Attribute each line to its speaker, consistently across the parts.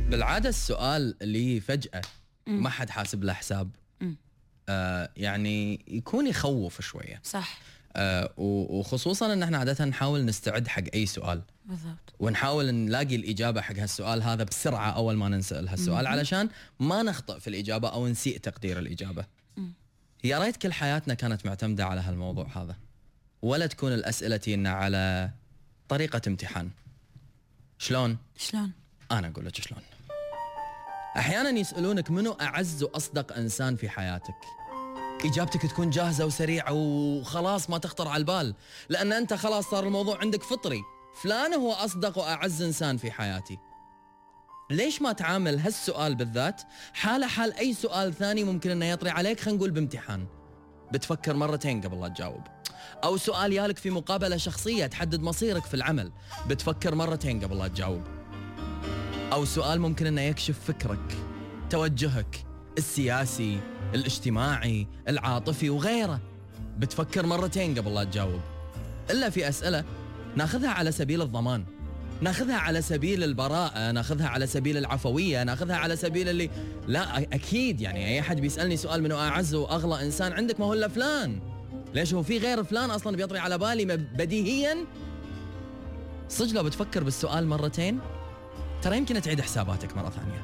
Speaker 1: بالعادة السؤال اللي فجأة ما حد حاسب له حساب يعني يكون يخوف شوية.
Speaker 2: صح.
Speaker 1: وخصوصا ان احنا عادة نحاول نستعد حق اي سؤال
Speaker 2: بالضبط،
Speaker 1: ونحاول نلاقي الإجابة حق هالسؤال هذا بسرعة أول ما ننسأل هالسؤال علشان ما نخطئ في الإجابة أو نسيء تقدير الإجابة. يا ريت كل حياتنا كانت معتمدة على هالموضوع هذا، ولا تكون الأسئلة تينا على طريقة امتحان. شلون؟ أنا أقول لك شلون. أحيانا يسألونك منو أعز وأصدق إنسان في حياتك، إجابتك تكون جاهزة وسريعة وخلاص ما تخطر على البال، لأن أنت خلاص صار الموضوع عندك فطري، فلان هو أصدق وأعز إنسان في حياتي. ليش ما تعامل هالسؤال بالذات حال أي سؤال ثاني ممكن أنه يطري عليك، خلينا نقول بامتحان بتفكر مرتين قبل لا تجاوب، أو سؤال يالك في مقابلة شخصية تحدد مصيرك في العمل بتفكر مرتين قبل لا تجاوب، أو سؤال ممكن أنه يكشف فكرك، توجهك السياسي، الاجتماعي، العاطفي وغيره، بتفكر مرتين قبل لا تجاوب. إلا في أسئلة ناخذها على سبيل الضمان، ناخذها على سبيل البراءة، ناخذها على سبيل العفوية، ناخذها على سبيل اللي لا أكيد يعني أي أحد بيسألني سؤال منو أعز وأغلى إنسان عندك، ما هو إلا فلان، ليش هو في غير فلان أصلا بيطري على بالي بديهيا. صدق لو بتفكر بالسؤال مرتين ترى يمكن تعيد حساباتك مرة ثانية،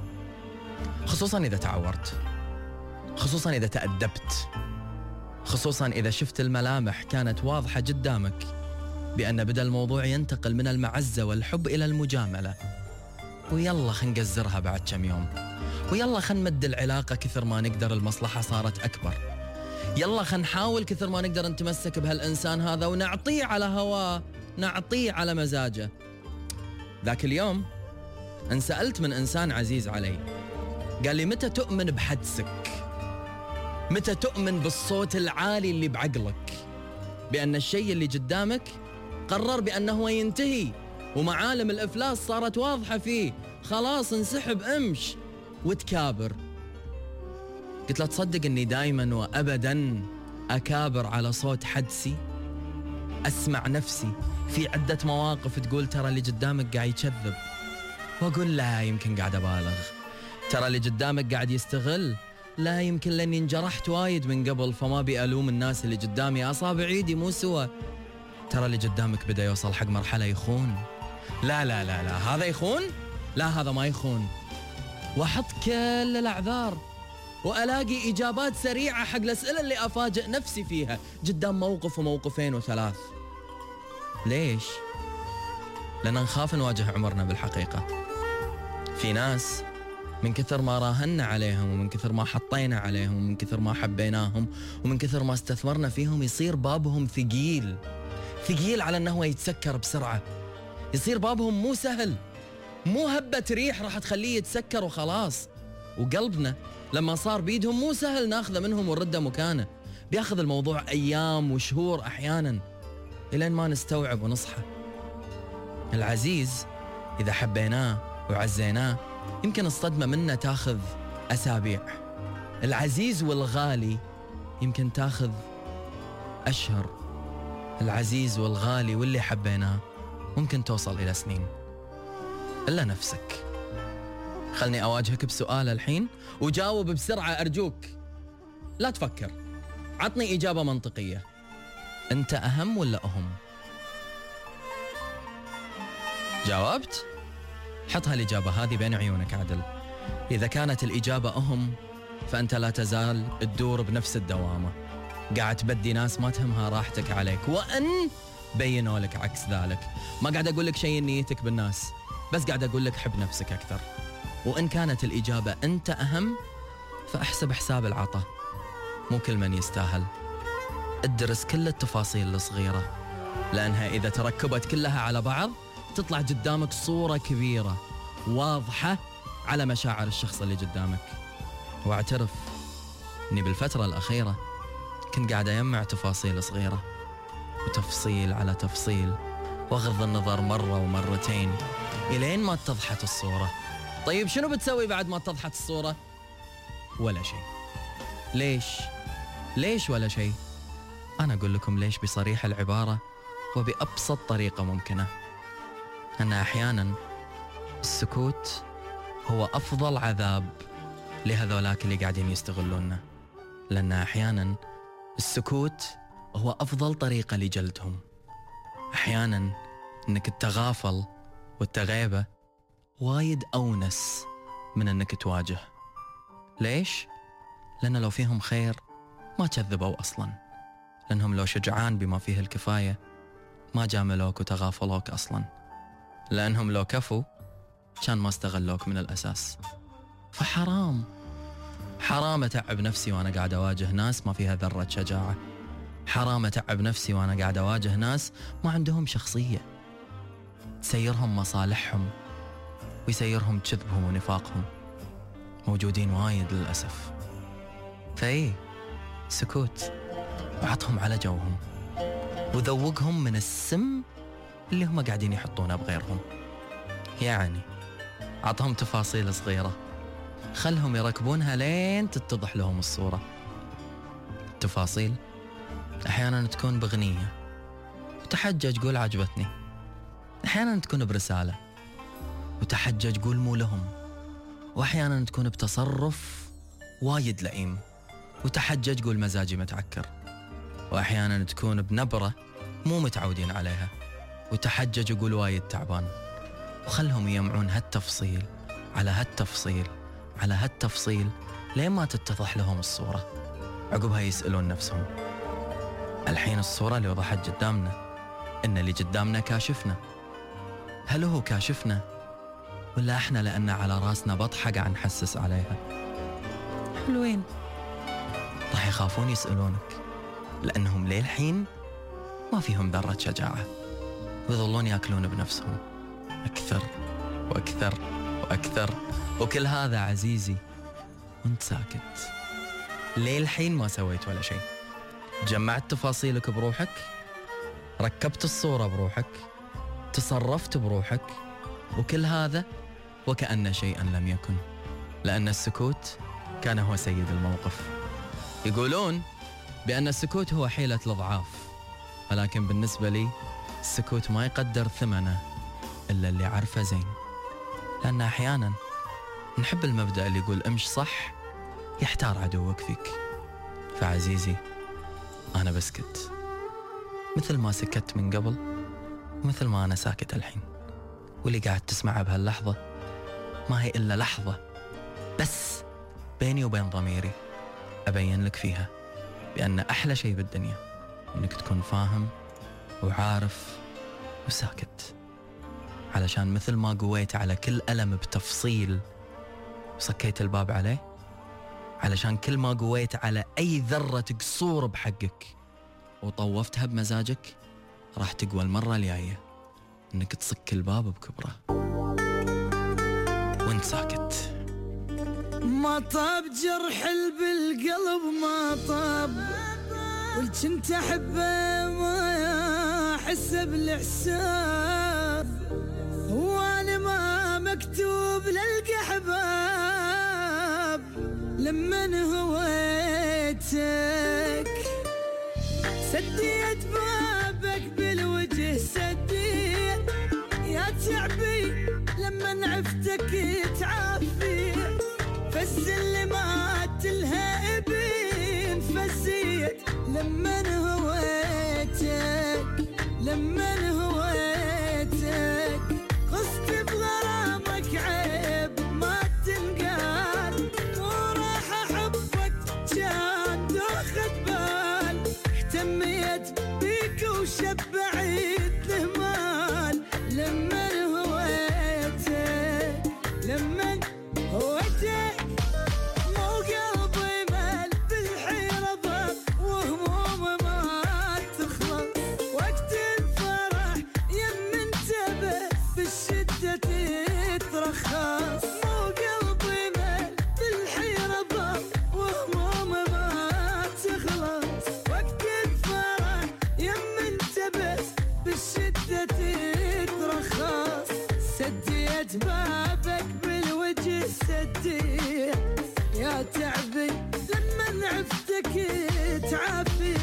Speaker 1: خصوصا إذا تعورت، خصوصا إذا تأدبت، خصوصا إذا شفت الملامح كانت واضحة قدامك بأن بدأ الموضوع ينتقل من المعزة والحب إلى المجاملة، ويلا خن نقزرها بعد كم يوم، ويلا خن نمد العلاقة كثر ما نقدر، المصلحة صارت أكبر، يلا خن نحاول كثر ما نقدر نتمسك بهالإنسان هذا ونعطيه على هواه، نعطيه على مزاجه. ذاك اليوم انسألت من إنسان عزيز علي، قال لي متى تؤمن بحدسك؟ متى تؤمن بالصوت العالي اللي بعقلك بأن الشيء اللي قدامك قرر بأنه ينتهي ومعالم الإفلاس صارت واضحة فيه، خلاص انسحب امش وتكابر؟ قلت له تصدق أني دايما وأبدا أكابر على صوت حدسي، أسمع نفسي في عدة مواقف تقول ترى اللي قدامك قاعد يكذب، وأقول لا يمكن قاعد أبالغ، ترى اللي قدامك قاعد يستغل، لا يمكن لأني انجرحت وايد من قبل فما بيألوم الناس اللي قدامي، أصابع ايدي مو سوا، ترى اللي قدامك بدأ يوصل حق مرحلة يخون، لا لا لا لا هذا يخون، لا هذا ما يخون، وأحط كل الأعذار وألاقي إجابات سريعة حق الأسئلة اللي أفاجئ نفسي فيها قدام موقف وموقفين وثلاث. ليش؟ لأن نخاف نواجه عمرنا بالحقيقة. في ناس من كثر ما راهنا عليهم ومن كثر ما حطينا عليهم ومن كثر ما حبيناهم ومن كثر ما استثمرنا فيهم يصير بابهم ثقيل على أنه يتسكر بسرعة، يصير بابهم مو سهل، مو هبة ريح راح تخليه يتسكر وخلاص. وقلبنا لما صار بيدهم مو سهل ناخذه منهم ونرده مكانه، بياخذ الموضوع أيام وشهور أحيانا إلين ما نستوعب ونصحى. العزيز إذا حبيناه وعزيناه يمكن الصدمة منه تاخذ أسابيع، العزيز والغالي يمكن تاخذ أشهر، العزيز والغالي واللي حبيناه ممكن توصل إلى سنين. إلا نفسك. خلني أواجهك بسؤال الحين وجاوب بسرعة أرجوك، لا تفكر، عطني إجابة منطقية، أنت أهم ولا أهم؟ جاوبت؟ حط هالإجابة هذه بين عيونك عدل. إذا كانت الإجابة أهم فأنت لا تزال تدور بنفس الدوامة، قاعد تبدي ناس ما تهمها راحتك عليك، وأن بينوا لك عكس ذلك. ما قاعد أقول لك شيء نيتك بالناس، بس قاعد أقول لك حب نفسك أكثر. وإن كانت الإجابة أنت أهم فأحسب حساب العطاء، مو كل من يستاهل. ادرس كل التفاصيل الصغيرة، لأنها إذا تركبت كلها على بعض تطلع قدامك صورة كبيرة واضحة على مشاعر الشخص اللي قدامك. واعترف أني بالفترة الأخيرة كنت قاعد أجمع تفاصيل صغيرة وتفصيل على تفصيل وأغض النظر مرة ومرتين إلين ما اتضحت الصورة. طيب شنو بتسوي بعد ما اتضحت الصورة؟ ولا شيء. ليش ولا شيء؟ أنا أقول لكم ليش بصريح العبارة وبأبسط طريقة ممكنة، أن أحيانا السكوت هو أفضل عذاب لهذولاك اللي قاعدين يستغلوننا، لأن أحيانا السكوت هو أفضل طريقة لجلدهم. أحيانا أنك التغافل والتغيبة وايد أونس من أنك تواجه. ليش؟ لأن لو فيهم خير ما كذبوا أصلا، لأنهم لو شجعان بما فيه الكفاية ما جاملوك وتغافلوك أصلا، لأنهم لو كفوا كان ما استغلوك من الأساس. فحرام أتعب نفسي وأنا قاعد أواجه ناس ما فيها ذرة شجاعة. حرام أتعب نفسي وأنا قاعد أواجه ناس ما عندهم شخصية، تسيرهم مصالحهم ويسيرهم كذبهم ونفاقهم. موجودين وايد للأسف. فإيه، سكوت وعطهم على جوهم وذوقهم من السم اللي هم قاعدين يحطونه بغيرهم. يعني عطهم تفاصيل صغيرة خلهم يركبونها لين تتضح لهم الصورة. التفاصيل أحيانا تكون بغنية وتحجج قول عجبتني، أحيانا تكون برسالة وتحجج قول مو لهم، وأحيانا تكون بتصرف وايد لئيم وتحجج قول مزاجي متعكر، وأحيانا تكون بنبرة مو متعودين عليها وتحجج قول وايد تعبان. وخلهم يجمعون هالتفصيل على هالتفصيل على هالتفصيل لين ما تتضح لهم الصورة. عقبها يسألون نفسهم، الحين الصورة اللي وضحت قدامنا إن اللي قدامنا كاشفنا، هل هو كاشفنا ولا إحنا لأن على راسنا بطحة قاعد نحسس عليها؟ حلوين. راح يخافون يسألونك لأنهم للحين ما فيهم ذرة شجاعة ويظلون يأكلون بنفسهم أكثر وأكثر وأكثر. وكل هذا عزيزي وانت ساكت. للحين ما سويت ولا شيء. جمعت تفاصيلك بروحك، ركبت الصورة بروحك، تصرفت بروحك، وكل هذا وكأن شيئا لم يكن، لأن السكوت كان هو سيد الموقف. يقولون بأن السكوت هو حيلة الضعاف، ولكن بالنسبة لي السكوت ما يقدر ثمنه إلا اللي عارفه زين. لأن أحيانا نحب المبدأ اللي يقول امش صح يحتار عدوك فيك. فعزيزي أنا بسكت مثل ما سكت من قبل ومثل ما أنا ساكت الحين، واللي قاعد تسمعها بهاللحظة ما هي إلا لحظة بس بيني وبين ضميري أبين لك فيها بأن أحلى شيء بالدنيا إنك تكون فاهم وعارف وساكت، علشان مثل ما قويت على كل ألم بتفصيل وسكيت الباب عليه، علشان كل ما قويت على أي ذرة قصور بحقك وطوفتها بمزاجك، راح تقوى المرة الجاية إنك تصك الباب بكبره وانت ساكت.
Speaker 2: ما طاب جرح بالقلب ما طاب، والجنت أحبه ما أحس بالإحساب، وأنا ما مكتوب للقحباب لمن هويتك. سديت بابك بالوجه سديت يا تعبي لمن عفتك تعافي، فالسلمات الهائبين فزيت لمن هويتك لمن هويتك. قصت بغرامك عيب ما تنقال، وراح أحبك كان دوخت بال، اهتميت بيك وشبعيت ذهمال لمن هويتك لمن هويتك. مو قلبي مال بالحيرة ضاق وهموم ما تخلص، وقت الفرح يم انتبه بالشدة تترخص. مو قلبي مال بالحيرة ضاق وهموم ما تخلص، وقت الفرح يم انتبه بالشدة تترخص. سديت بابك بالوجه سديت يا تعبي لمن عفتك تعافي.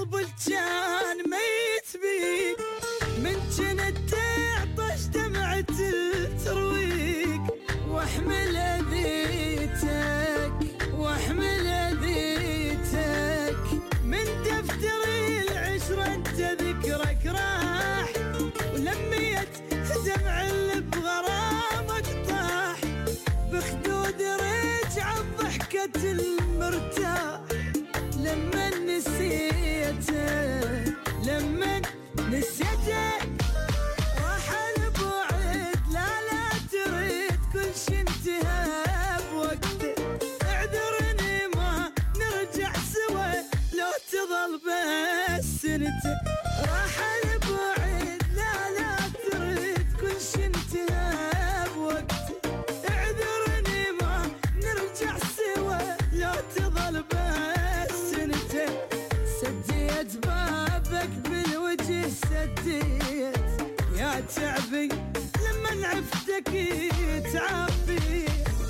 Speaker 2: قلبي كان ميت بيك من جنت تعطش دمعة الترويق واحمل اذيتك واحمل اذيتك من دفتر العشرة انت ذكرك راح ولميت دمع اللي بغرامك طاح بخدود رجع ضحكة المرتاح لما نسيتك لما نسيتك وحل بعد لا تريد كل شي انتهى بوقته اعذرني ما نرجع سوا لو تظل بس سنتك رحل بعد لا تريد كل شي انتهى بوقته اعذرني ما نرجع سوا لو تظل بس سنتك سديت بابك بالوجه سديت يا تعبي لما عفتك تعبي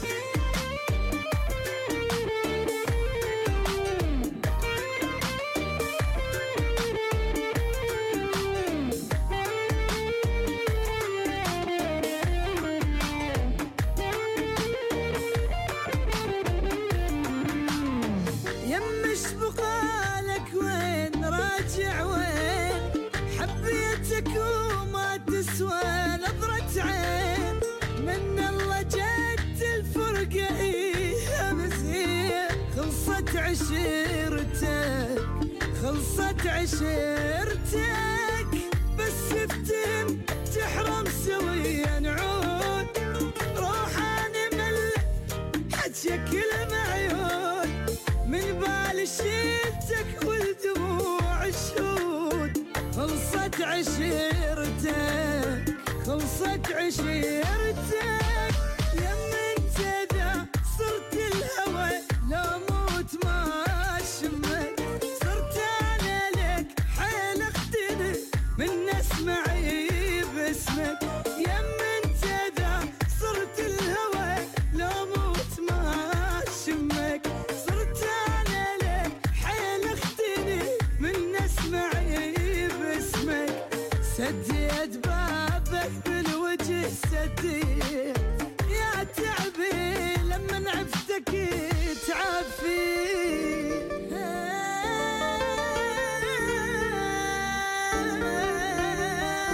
Speaker 2: يمش بقالك وين راجع وين حبيتك وما تسوى نظرة عين من الله جت الفرقة مزين خلصت عشيرتك خلصت عشيرتك بس افتهم تحرم سويا نعود روحاني ملك حجك المعيون من بالي شيلتك والدموع الشهود خلصت عشيرتك خلصت عشيرتك يم انت ذا صرت الهوى لو موت ما شمك صرت انا لك حيل اختني من اسمعي باسمك يم انت ذا صرت الهوى لو موت ما شمك صرت انا لك حيل اختني من اسمعي باسمك سديت بابك بالوجه سديت يا تعب